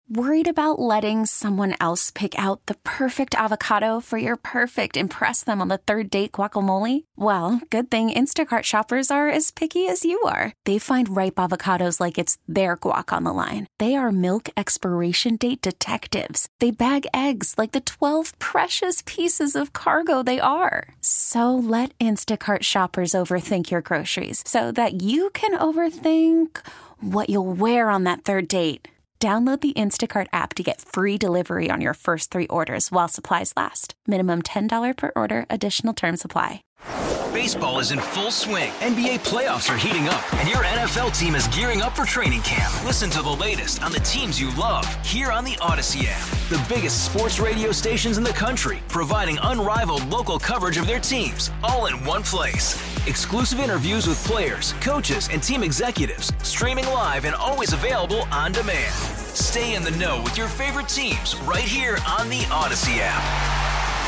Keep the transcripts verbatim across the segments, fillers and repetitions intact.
Worried about letting someone else pick out the perfect avocado for your perfect impress them on the third date guacamole? Well, good thing Instacart shoppers are as picky as you are. They find ripe avocados like it's their guac on the line. They are milk expiration date detectives. They bag eggs like the twelve precious pieces of cargo they are. So let Instacart shoppers overthink your groceries so that you can overthink what you'll wear on that third date. Download the Instacart app to get free delivery on your first three orders while supplies last. Minimum ten dollars per order. Additional terms apply. Baseball is in full swing. N B A playoffs are heating up, and your N F L team is gearing up for training camp. Listen to the latest on the teams you love here on the Odyssey app. The biggest sports radio stations in the country, providing unrivaled local coverage of their teams, all in one place. Exclusive interviews with players, coaches, and team executives, streaming live and always available on demand. Stay in the know with your favorite teams right here on the Odyssey app.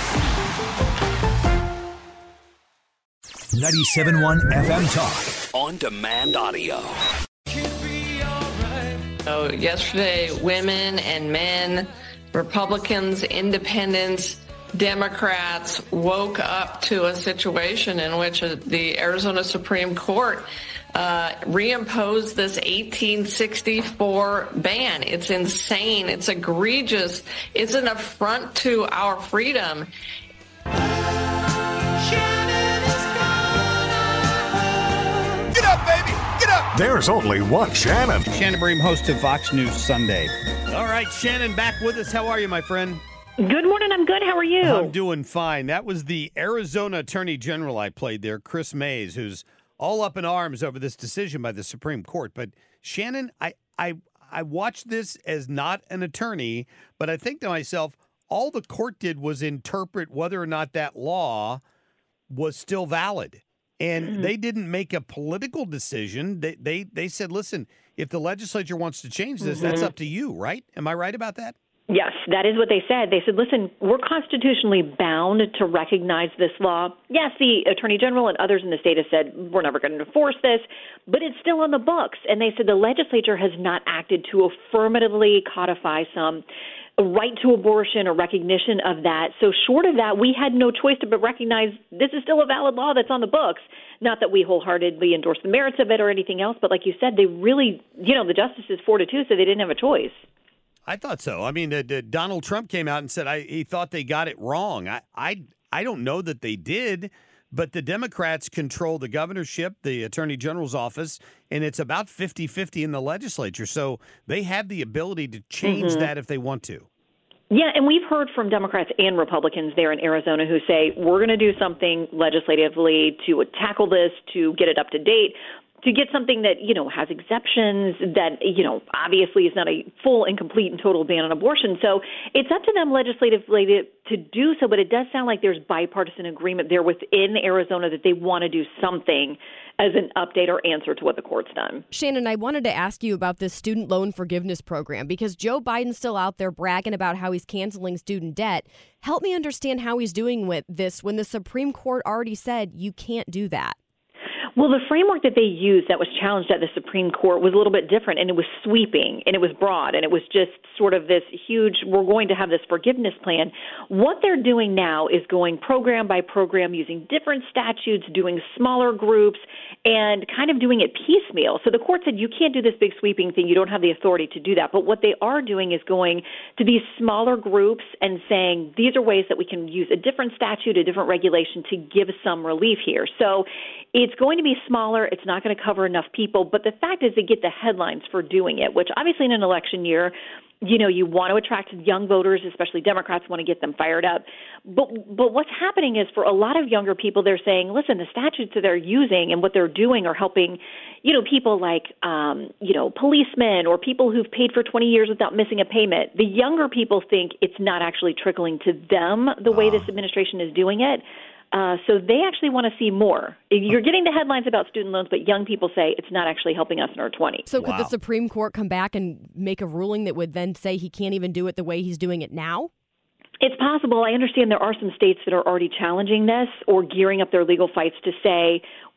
ninety-seven point one F M Talk. On demand audio. So yesterday, women and men, Republicans, independents, Democrats woke up to a situation in which the Arizona Supreme Court uh, reimposed this eighteen sixty-four ban. It's insane. It's egregious. It's an affront to our freedom. There's only one Shannon. Shannon Bream, host of Fox News Sunday. All right, Shannon, back with us. How are you, my friend? Good morning. I'm good. How are you? I'm doing fine. That was the Arizona Attorney General I played there, Chris Mays, who's all up in arms over this decision by the Supreme Court. But, Shannon, I, I, I watched this as not an attorney, but I think to myself, all the court did was interpret whether or not that law was still valid. And mm-hmm. they didn't make a political decision. They, they they said, listen, if the legislature wants to change this, mm-hmm. that's up to you, right? Am I right about that? Yes, that is what they said. They said, listen, we're constitutionally bound to recognize this law. Yes, the Attorney General and others in the state have said, we're never going to enforce this, but it's still on the books. And they said the legislature has not acted to affirmatively codify some right to abortion or recognition of that. So short of that, we had no choice but recognize this is still a valid law that's on the books. Not that we wholeheartedly endorse the merits of it or anything else, but like you said, they really, you know, the justices four to two, so they didn't have a choice. I thought so. I mean, uh, uh, Donald Trump came out and said I, he thought they got it wrong. I, I, I don't know that they did, but the Democrats control the governorship, the attorney general's office, and it's about fifty-fifty in the legislature. So they have the ability to change mm-hmm. that if they want to. Yeah, and we've heard from Democrats and Republicans there in Arizona who say, we're going to do something legislatively to tackle this, to get it up to date, to get something that, you know, has exceptions, that, you know, obviously is not a full and complete and total ban on abortion. So it's up to them legislatively to, to do so, but it does sound like there's bipartisan agreement there within Arizona that they want to do something as an update or answer to what the court's done. Shannon, I wanted to ask you about this student loan forgiveness program because Joe Biden's still out there bragging about how he's canceling student debt. Help me understand how he's doing with this when the Supreme Court already said you can't do that. Well, the framework that they used that was challenged at the Supreme Court was a little bit different, and it was sweeping, and it was broad, and it was just sort of this huge, we're going to have this forgiveness plan. What they're doing now is going program by program, using different statutes, doing smaller groups, and kind of doing it piecemeal. So the court said, you can't do this big sweeping thing. You don't have the authority to do that. But what they are doing is going to these smaller groups and saying, these are ways that we can use a different statute, a different regulation to give some relief here. So it's going to be smaller. It's not going to cover enough people. But the fact is they get the headlines for doing it, which obviously in an election year, you know, you want to attract young voters, especially Democrats want to get them fired up. But but what's happening is for a lot of younger people, they're saying, listen, the statutes that they're using and what they're doing are helping, you know, people like, um, you know, policemen or people who've paid for twenty years without missing a payment. The younger people think it's not actually trickling to them the way this administration is doing it. Uh, so they actually want to see more. You're getting the headlines about student loans, but young people say it's not actually helping us in our twenties. So could wow. the Supreme Court come back and make a ruling that would then say he can't even do it the way he's doing it now? It's possible. I understand there are some states that are already challenging this or gearing up their legal fights to say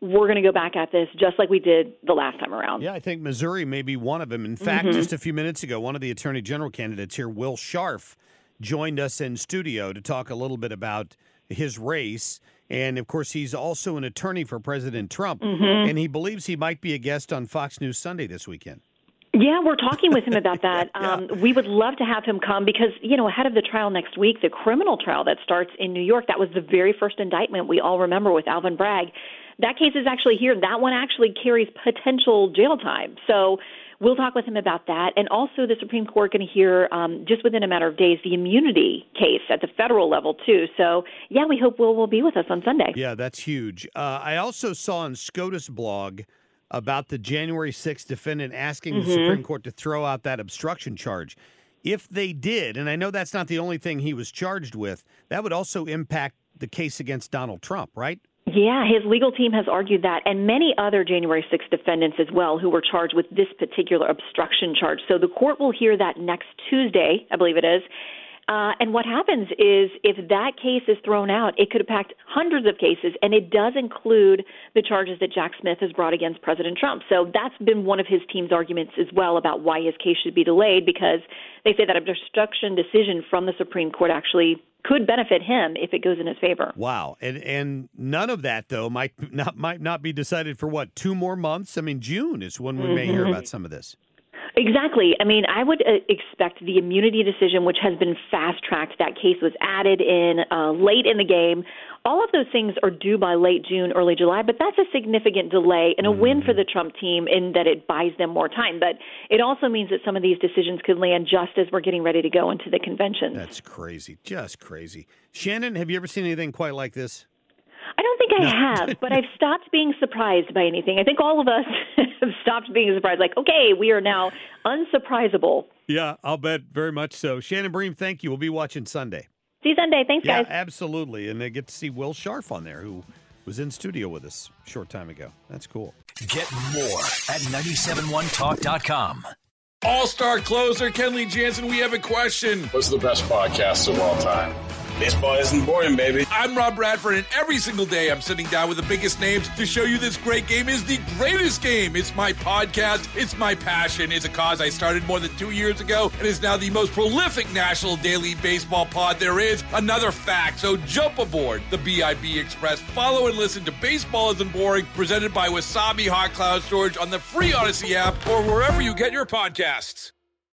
we're going to go back at this just like we did the last time around. Yeah, I think Missouri may be one of them. In fact, mm-hmm. just a few minutes ago, one of the attorney general candidates here, Will Scharf, joined us in studio to talk a little bit about his race. And, of course, he's also an attorney for President Trump. Mm-hmm. And he believes he might be a guest on Fox News Sunday this weekend. Yeah, we're talking with him about that. yeah. Um, we would love to have him come because, you know, ahead of the trial next week, the criminal trial that starts in New York, that was the very first indictment we all remember with Alvin Bragg. That case is actually here. That one actually carries potential jail time. So we'll talk with him about that. And also the Supreme Court going to hear, um, just within a matter of days, the immunity case at the federal level, too. So, yeah, we hope Will will be with us on Sunday. Yeah, that's huge. Uh, I also saw on SCOTUS blog about the January sixth defendant asking mm-hmm. the Supreme Court to throw out that obstruction charge. If they did, and I know that's not the only thing he was charged with, that would also impact the case against Donald Trump, right? Yeah, his legal team has argued that, and many other January sixth defendants as well who were charged with this particular obstruction charge. So the court will hear that next Tuesday, I believe it is. Uh, and what happens is if that case is thrown out, it could impact hundreds of cases, and it does include the charges that Jack Smith has brought against President Trump. So that's been one of his team's arguments as well about why his case should be delayed, because they say that obstruction decision from the Supreme Court actually could benefit him if it goes in his favor. Wow. And and none of that, though, might not might not be decided for, what, two more months? I mean, June is when we mm-hmm. may hear about some of this. Exactly. I mean, I would uh, expect the immunity decision, which has been fast-tracked, that case was added in uh, late in the game. All of those things are due by late June, early July, but that's a significant delay and a mm. win for the Trump team in that it buys them more time. But it also means that some of these decisions could land just as we're getting ready to go into the convention. That's crazy. Just crazy. Shannon, have you ever seen anything quite like this? I don't think I no. have, but I've stopped being surprised by anything. I think all of us have stopped being surprised. Like, okay, we are now unsurprisable. Yeah, I'll bet very much so. Shannon Bream, thank you. We'll be watching Sunday. See you Sunday. Thanks, yeah, guys. Absolutely. And they get to see Will Scharf on there, who was in studio with us a short time ago. That's cool. Get more at nine seven one talk dot com. All-star closer Kenley Jansen, we have a question. What's the best podcast of all time? Baseball isn't boring, baby. I'm Rob Bradford, and every single day I'm sitting down with the biggest names to show you this great game is the greatest game. It's my podcast. It's my passion. It's a cause I started more than two years ago and is now the most prolific national daily baseball pod there is. Another fact, so jump aboard the B I B Express. Follow and listen to Baseball Isn't Boring, presented by Wasabi Hot Cloud Storage on the free Odyssey app or wherever you get your podcasts.